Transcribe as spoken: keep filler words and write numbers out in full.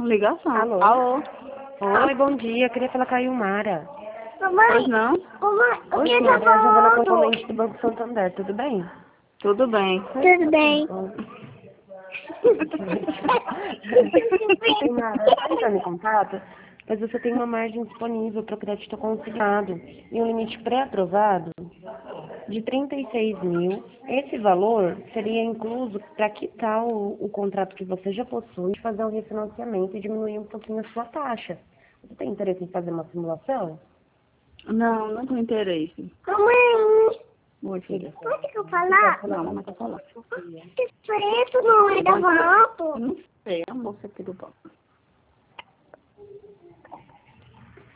Ligação. Alô? Alô? Oi, bom dia. Queria falar com a Ilmara. Mamãe, pois não? Mamãe, Oi, eu Ilmara, é a Giovana Componente do Banco Santander, tudo bem? Tudo bem. Tudo bem. Ilmara, eu estou entrando em contato, mas você tem uma margem disponível para o crédito consignado e um limite pré-aprovado de trinta e seis mil. Esse valor seria incluso para quitar o, o contrato que você já possui, fazer um refinanciamento e diminuir um pouquinho a sua taxa. Você tem interesse em fazer uma simulação? Não, não tenho interesse. Mamãe, Oi, filha. pode que eu falar? Não, mamãe quer falar. Que preto não é da volta. Não sei, a moça aqui do banco.